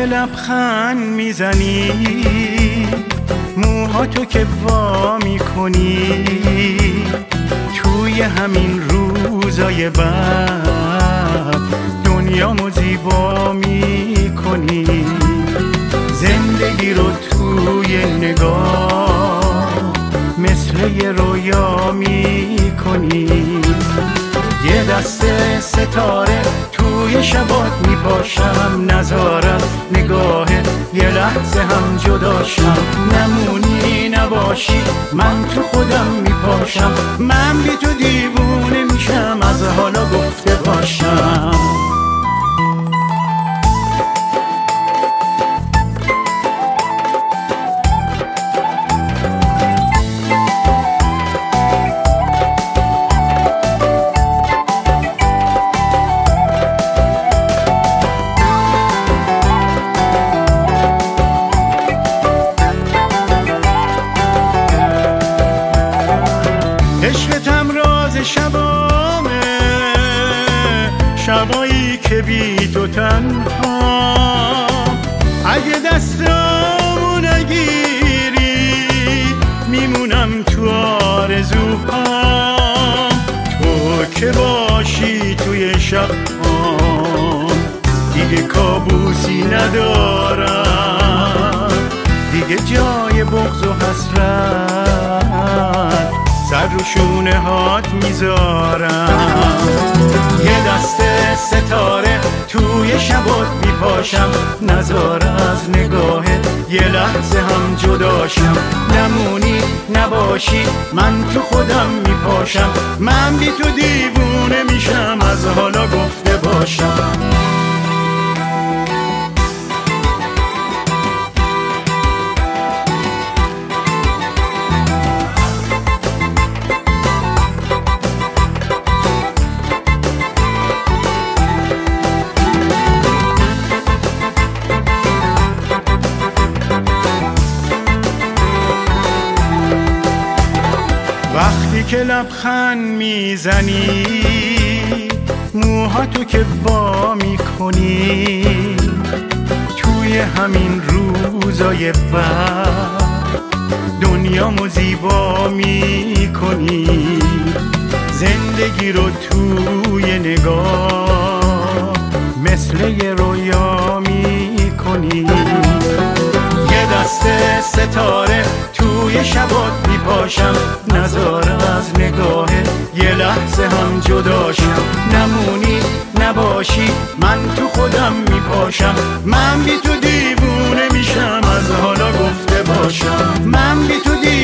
که لبخند میزنی، موهاتو که وا میکنی، توی همین روزای بد دنیامو زیبا میکنی. زندگی رو توی نگاه مثل یه رویا میکنی. یه دسته ستاره توی شبات میپاشم، نذارم نگاهت یه لحظه هم جداشم. نمونی نباشی من تو خودم میپاشم، من بی تو دیوونه میشم، از حالا گفته باشم. عشقتم راز شبامه، شبایی که بی تو تنها. اگه دستامو نگیری میمونم تو آرزوها. تو که باشی توی شب دیگه کابوسی ندارم، دیگه جای بغض و حسرت سر رو شونه هات میذارم. یه دسته ستاره توی شبات میپاشم، نذار از نگاهت یه لحظه هم جداشم. نمونی نباشی من تو خودم میپاشم، من بی تو دیوونه میشم، از حالا گفته باشم. وقتی که لبخند میزنی، موهاتو که وا میکنی، توی همین روزای بد دنیامو زیبا میکنی. زندگی رو توی نگاه مثل یه رویا میکنی. یه دسته ستاره توی شبات میپاشم، نذار از نگاه یه لحظه هم جداشم. نمونی نباشی من تو خودم میپاشم، من بی تو دیوونه میشم، از حالا گفته باشم. من بی تو